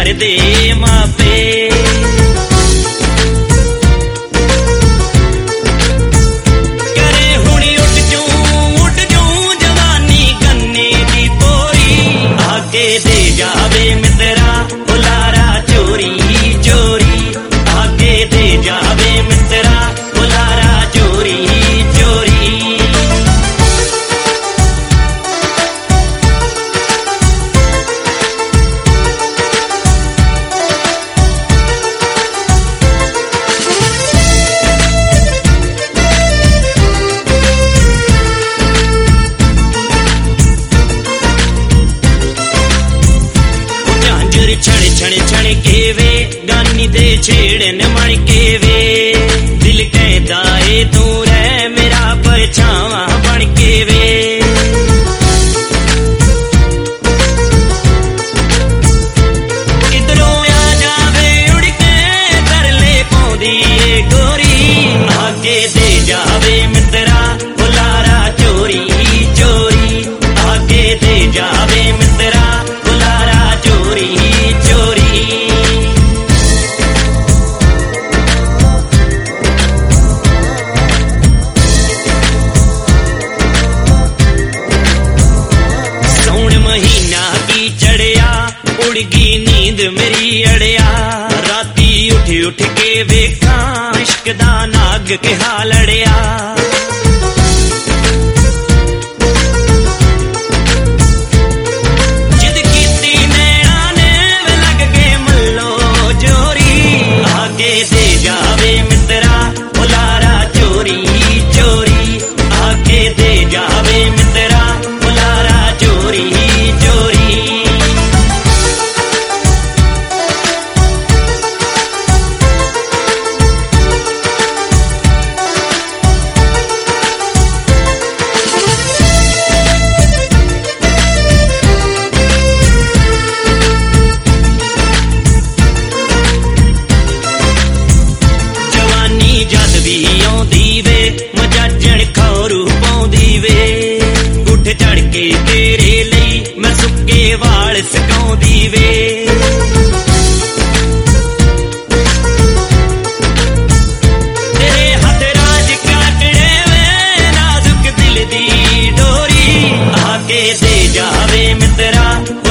घर दे मापे। करे हुणी उठ जूं जवानी गन्ने दी पोरी, आगे दे जावे मित्रा बुलारा चोरी चोरी, आगे दे जावे मित्रा बुलारा चोरी चोरी। छण छण के वे गानी दे छेड़न मण के वे, दिल कहता है तू रह मेरा परछावा बन के वे। किधरों आ जावे उड़ के कर ले पौंदी ए गोरी, आगे दे जावे मित्रा बुलारा चोरी चोरी, आगे दे जावे मित्रा बुलारा चोरी चोरी। सौन महीना की चढ़िया उड़गी नींद मेरी अड़िया, राती उठ के वेखा इश्क दा नाग के हाल अड़िया। आगे दे जावे मित्रा बुलारा चोरी चोरी, आगे दे जावे मित्रा बुलारा चोरी चोरी। जद भी आउंदी वे मजाजण खौरू पाउंदी वे, उठ चढ़ के तेरे लई मैं सुक्के वाल सकाउंदी वे। तेरे हथ राज काटड़े वे नाजुक दिल दी डोरी, आगे दे जावे मित्रा